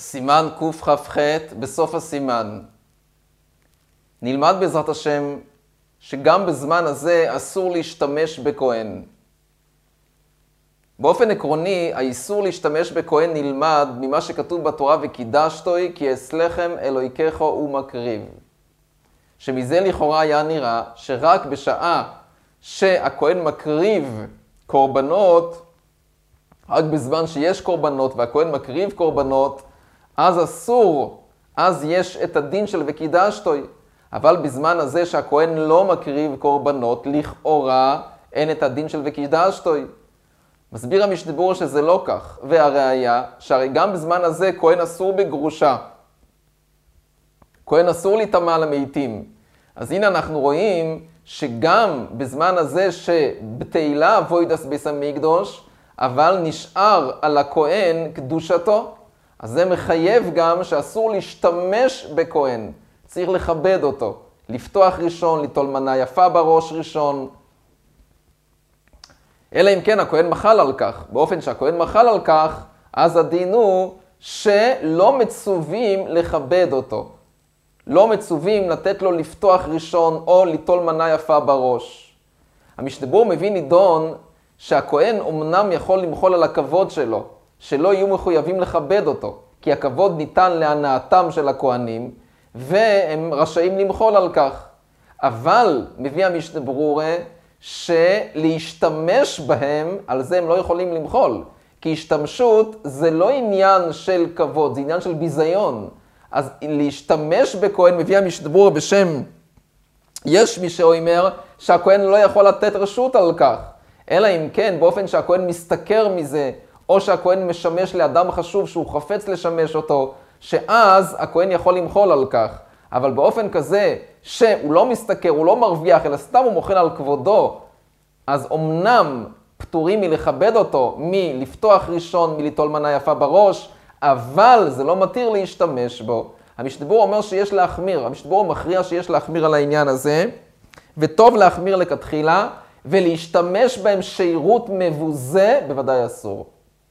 סימן קכ"ח, בסוף הסימן. נלמד בעזרת השם שגם בזמן הזה אסור להשתמש בכהן. באופן עקרוני, האיסור להשתמש בכהן נלמד ממה שכתוב בתורה וקידשתוי כי אצלכם אלוהיכך הוא מקריב. שמזה לכאורה היה נראה שרק בשעה שהכהן מקריב קורבנות, רק בזמן שיש קורבנות והכהן מקריב קורבנות, אז אסור, אז יש את הדין של וקידשתוי. אבל בזמן הזה שהכהן לא מקריב קורבנות, לכאורה אין את הדין של וקידשתוי. מסביר המשנה ברורה שזה לא כך, והראיה שהרי גם בזמן הזה כהן אסור בגרושה. כהן אסור להיטמא למתים. אז הנה אנחנו רואים שגם בזמן הזה שבתהילה אבוידס ביס המקדוש, אבל נשאר על הכהן קדושתו, אז זה מחייב גם שאסור להשתמש בכהן. צריך לכבד אותו, לפתוח ראשון, ליטול מנה יפה בראש ראשון. אלא אם כן הכהן מחל על כך. באופן שהכהן מחל על כך, אז הדין הוא שלא מצווים לכבד אותו. לא מצווים לתת לו לפתוח ראשון או ליטול מנה יפה בראש. המשנה ברורה מביא נידון שהכהן אומנם יכול למחול על הכבוד שלו, שלא יהיו מחויבים לכבד אותו, כי הכבוד ניתן להנאתם של הכהנים, והם רשאים למחול על כך. אבל מביא המשנה ברורה שלהשתמש בהם, על זה הם לא יכולים למחול. כי השתמשות זה לא עניין של כבוד, זה עניין של ביזיון. אז להשתמש בכהן, מביא המשנה ברורה בשם, יש מי שאומר שהכהן לא יכול לתת רשות על כך. אלא אם כן, באופן שהכהן מסתכר מזה, או שהכהן משמש לאדם חשוב שהוא חפץ לשמש אותו, שאז הכהן יכול למחול על כך. אבל באופן כזה שהוא לא מסתכר, הוא לא מרוויח, אלא סתם הוא מוחל על כבודו, אז אמנם פטורים מלכבד אותו, מלפתוח ראשון, מליטול מנה יפה בראש, אבל זה לא מתיר להשתמש בו. המשנה ברורה אומר שיש להחמיר, המשנה ברורה מכריע שיש להחמיר על העניין הזה, וטוב להחמיר לכתחילה, ולהשתמש בהם שירות מבוזה, בוודאי אסור.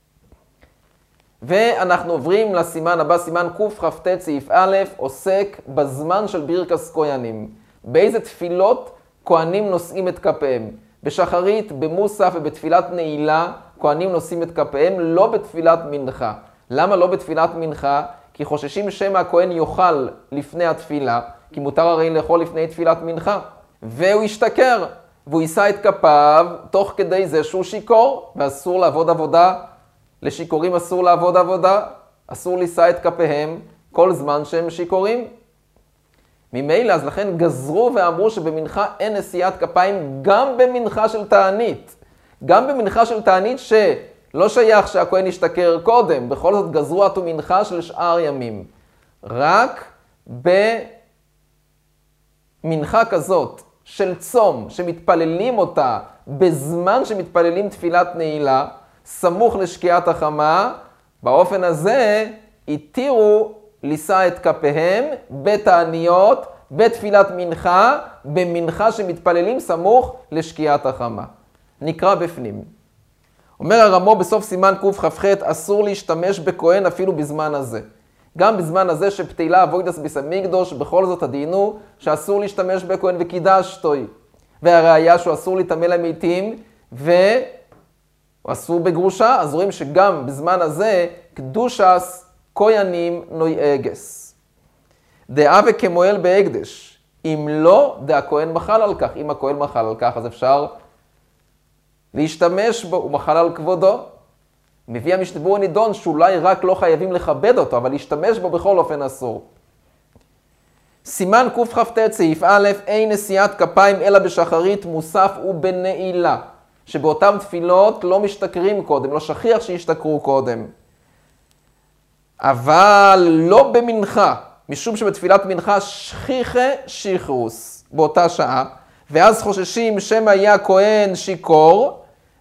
ואנחנו עוברים לסימן הבא, סימן קכ"ט סעיף א', עוסק בזמן של ברכס כהנים. באיזה תפילות כהנים נושאים את כפיהם? בשחרית, במוסף ובתפילת נעילה, כהנים נושאים את כפיהם, לא בתפילת מנחה. למה לא בתפילת מנחה? כי חוששים שמא הכהן יאכל לפני התפילה, כי מותר הרי לאכול לפני תפילת מנחה. והוא ישתכר, והוא יישא את כפיו תוך כדי זה שהוא שיקור, ואסור לעבוד עבודה. לשיכורים אסור לעבוד עבודה, אסור לישא את כפיהם כל זמן שהם שיכורים. ממילא, אז לכן גזרו ואמרו שבמנחה אין נשיאת כפיים גם במנחה של תענית. גם במנחה של תענית שלא שייך שהכהן ישתכר קודם, בכל זאת גזרו עטו מנחה של שאר ימים. רק במנחה כזאת של צום שמתפללים אותה בזמן שמתפללים תפילת נעילה, סמוך לשקיעת החמה, באופן הזה התירו לישא את כפיהם בתעניות, בתפילת מנחה, במנחה שמתפללים סמוך לשקיעת החמה. נקרא בפנים. אומר הרמו בסוף סימן קכ"ח, אסור להשתמש בכהן אפילו בזמן הזה. גם בזמן הזה שבתהילה אבוידס ביס המקדוש, בכל זאת הדין הוא שאסור להשתמש בכהן וקידשתוי. והראיה שהוא אסור להיטמא למתים הוא אסור בגרושה, אז רואים שגם בזמן הזה קדושס כהנים נויאגס. דעה וכמועל בהקדש. אם לא, הכהן מחל על כך. אם הכהן מחל על כך, אז אפשר להשתמש בו, הוא מחל על כבודו. מביא המשנה ברורה נידון שאולי רק לא חייבים לכבד אותו, אבל להשתמש בו בכל אופן אסור. סימן קכ"ט סעיף א', אין נשיאת כפיים אלא בשחרית, מוסף ובנעילה. שבאותם תפילות לא משתכרים קודם, לא שכיח שישתכרו קודם. אבל לא במנחה, משום שבתפילת מנחה שכיחה שכרוס באותה שעה, ואז חוששים שמא יהיה הכהן שיקור,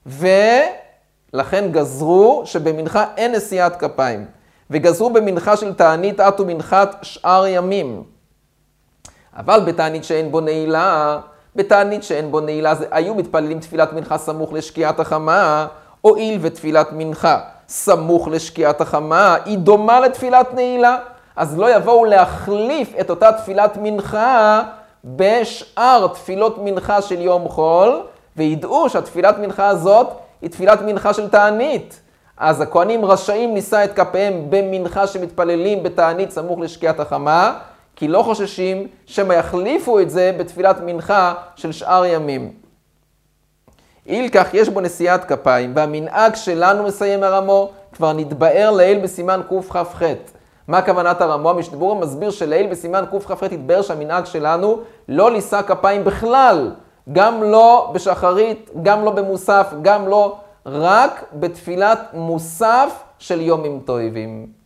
ולכן גזרו שבמנחה אין נשיאת כפיים, וגזרו במנחה של תענית עטו מנחת שאר ימים. אבל בתענית שאין בו נעילה, בתענית שאין בו נעילה, היו מתפללים תפילת מנחה סמוך לשקיעת החמה, הואיל ותפילת מנחה סמוך לשקיעת החמה, היא דומה לתפילת נעילה. אז לא יבואו להחליף את אותה תפילת מנחה בשאר תפילות מנחה של יום חול, וידעו שהתפילת מנחה הזאת היא תפילת מנחה של תענית. אז הכהנים רשאים לישא את כפיהם במנחה שמתפללים בתענית סמוך לשקיעת החמה, כי לא חוששים שמה יחליפו את זה בתפילת מנחה של שאר ימים. אילכך יש בו נשיאת כפיים, והמנהג שלנו מסיים הרמו, כבר נתבאר לעיל בסימן קכ"ח. מה כוונת הרמו? המשנה ברורה מסביר שלעיל בסימן קכ"ח התבאר שהמנהג שלנו לא לישא כפיים בכלל, גם לא בשחרית, גם לא במוסף, גם לא, רק בתפילת מוסף של יומים טובים.